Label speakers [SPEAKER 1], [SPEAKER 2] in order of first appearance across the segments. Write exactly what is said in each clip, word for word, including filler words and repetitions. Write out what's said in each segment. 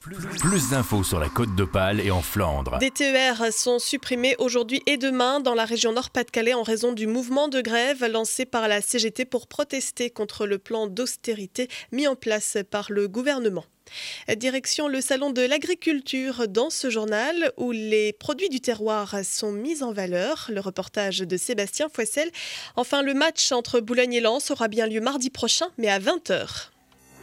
[SPEAKER 1] Plus d'infos sur la Côte d'Opale et en Flandre.
[SPEAKER 2] Des T E R sont supprimés aujourd'hui et demain dans la région Nord-Pas-de-Calais en raison du mouvement de grève lancé par la C G T pour protester contre le plan d'austérité mis en place par le gouvernement. Direction le salon de l'agriculture dans ce journal où les produits du terroir sont mis en valeur. Le reportage de Sébastien Fouessel. Enfin, le match entre Boulogne et Lens aura bien lieu mardi prochain, mais à vingt heures.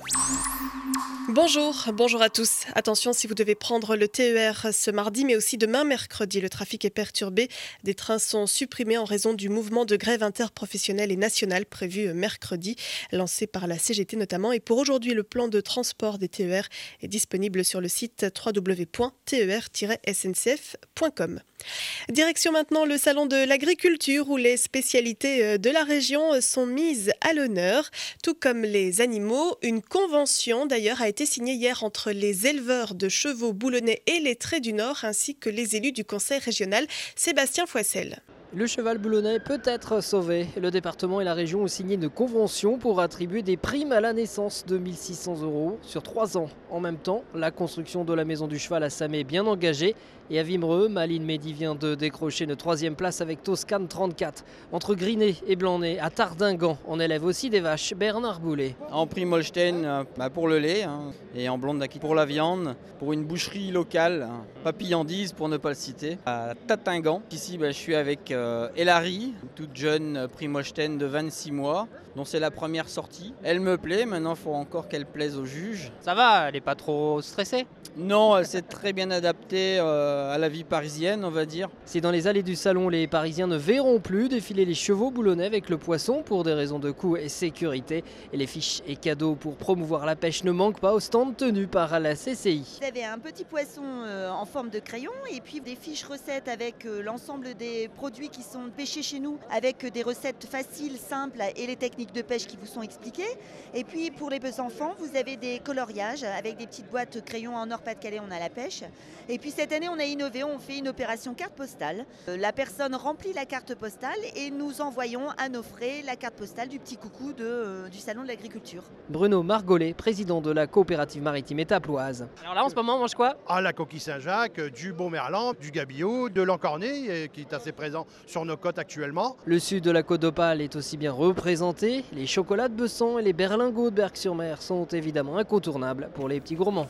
[SPEAKER 2] Bonjour, bonjour à tous. Attention si vous devez prendre le T E R ce mardi, mais aussi demain mercredi. Le trafic est perturbé. Des trains sont supprimés en raison du mouvement de grève interprofessionnelle et nationale prévu mercredi, lancé par la C G T notamment. Et pour aujourd'hui, le plan de transport des T E R est disponible sur le site w w w point t e r tiret s n c f point com. Direction maintenant le salon de l'agriculture où les spécialités de la région sont mises à l'honneur, tout comme les animaux. Une convention d'ailleurs a été signée hier entre les éleveurs de chevaux boulonnais et lettrés du Nord ainsi que les élus du conseil régional. Sébastien Fouessel.
[SPEAKER 3] Le cheval boulonnais peut être sauvé. Le département et la région ont signé une convention pour attribuer des primes à la naissance de mille six cents euros sur trois ans. En même temps, la construction de la maison du cheval à Samé est bien engagée. Et à Vimereux, Maline Mehdi vient de décrocher une troisième place avec Toscane trente-quatre. Entre Grinet et Blanc-Nez, à Tardingan, on élève aussi des vaches. Bernard Boulet.
[SPEAKER 4] En prime Holstein bah pour le lait hein, et en blonde d'acquis pour la viande, pour une boucherie locale, hein, Papillandise pour ne pas le citer, à Tatingan. Ici bah, je suis avec euh, Elari, une toute jeune prime Holstein de vingt-six mois, dont c'est la première sortie. Elle me plaît, maintenant il faut encore qu'elle plaise au juge.
[SPEAKER 3] Ça va, elle n'est pas trop stressée?
[SPEAKER 4] Non, elle s'est très bien adaptée euh, à la vie parisienne, on va dire.
[SPEAKER 3] Si dans les allées du salon, les Parisiens ne verront plus défiler les chevaux boulonnais avec le poisson pour des raisons de coût et sécurité. Et les fiches et cadeaux pour promouvoir la pêche ne manquent pas au stand tenu par la C C I.
[SPEAKER 5] Vous avez un petit poisson euh, en forme de crayon et puis des fiches recettes avec euh, l'ensemble des produits qui sont pêchés chez nous, avec euh, des recettes faciles, simples et les techniques de pêche qui vous sont expliquées. Et puis pour les petits enfants, vous avez des coloriages avec des petites boîtes crayons en Nord-Pas-de-Calais, on a la pêche. Et puis cette année, on a innové, on fait une opération carte postale. Euh, la personne remplit la carte postale et nous envoyons à nos frais la carte postale du petit coucou de, euh, du salon de l'agriculture.
[SPEAKER 3] Bruno Margollet, président de la coopérative maritime étaploise. Alors là, en ce moment, on mange quoi?
[SPEAKER 6] Ah, la coquille Saint-Jacques, du Beaumerlan, du Gabillot, de l'encorné, qui est assez présent sur nos côtes actuellement.
[SPEAKER 3] Le sud de la Côte d'Opale est aussi bien représenté. Les chocolats de Bessan et les berlingots de Berck-sur-Mer sont évidemment incontournables pour les petits gourmands.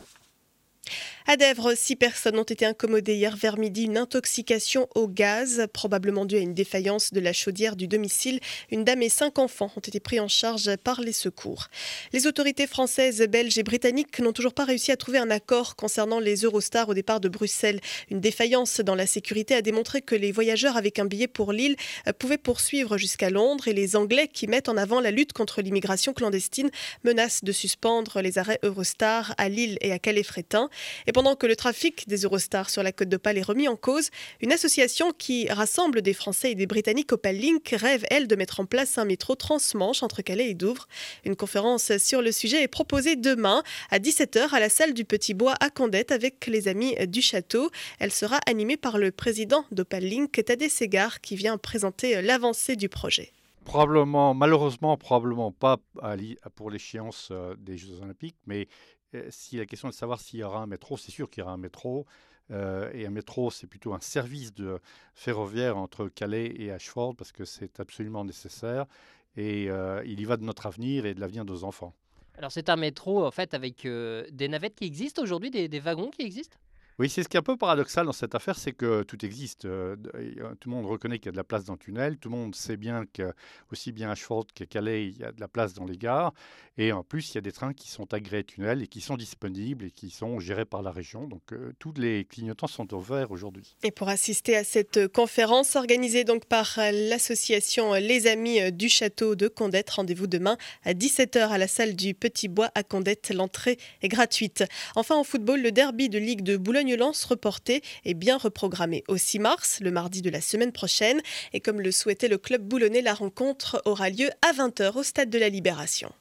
[SPEAKER 2] À Dèvres, six personnes ont été incommodées hier vers midi. Une intoxication au gaz, probablement due à une défaillance de la chaudière du domicile. Une dame et cinq enfants ont été pris en charge par les secours. Les autorités françaises, belges et britanniques n'ont toujours pas réussi à trouver un accord concernant les Eurostars au départ de Bruxelles. Une défaillance dans la sécurité a démontré que les voyageurs avec un billet pour Lille pouvaient poursuivre jusqu'à Londres et les Anglais qui mettent en avant la lutte contre l'immigration clandestine menacent de suspendre les arrêts Eurostar à Lille et à Calais-Frétin. Et pendant que le trafic des Eurostars sur la Côte d'Opale est remis en cause, une association qui rassemble des Français et des Britanniques, Opal Link, rêve, elle, de mettre en place un métro transmanche entre Calais et Douvres. Une conférence sur le sujet est proposée demain à dix-sept heures à la salle du Petit Bois à Condette avec les amis du château. Elle sera animée par le président d'Opal Link, Tadej Segar, qui vient présenter l'avancée du projet.
[SPEAKER 7] Probablement, malheureusement, probablement pas pour l'échéance des Jeux Olympiques, mais si la question est de savoir s'il y aura un métro, c'est sûr qu'il y aura un métro. Euh, et un métro, c'est plutôt un service de ferroviaire entre Calais et Ashford parce que c'est absolument nécessaire. Et euh, il y va de notre avenir et de l'avenir de nos enfants.
[SPEAKER 3] Alors c'est un métro en fait avec euh, des navettes qui existent aujourd'hui, des, des wagons qui existent?
[SPEAKER 7] Oui, c'est ce qui est un peu paradoxal dans cette affaire, c'est que tout existe. Euh, tout le monde reconnaît qu'il y a de la place dans le tunnel. Tout le monde sait bien qu'aussi bien à Ashford qu'à Calais, il y a de la place dans les gares. Et en plus, il y a des trains qui sont agréés tunnel et qui sont disponibles et qui sont gérés par la région. Donc, euh, tous les clignotants sont ouverts aujourd'hui.
[SPEAKER 2] Et pour assister à cette conférence organisée donc par l'association Les Amis du Château de Condette, rendez-vous demain à dix-sept heures à la salle du Petit Bois à Condette. L'entrée est gratuite. Enfin, en football, le derby de Ligue de Boulogne Lens reporté et bien reprogrammé au six mars, le mardi de la semaine prochaine. Et comme le souhaitait le club boulonnais, la rencontre aura lieu à vingt heures au stade de la Libération.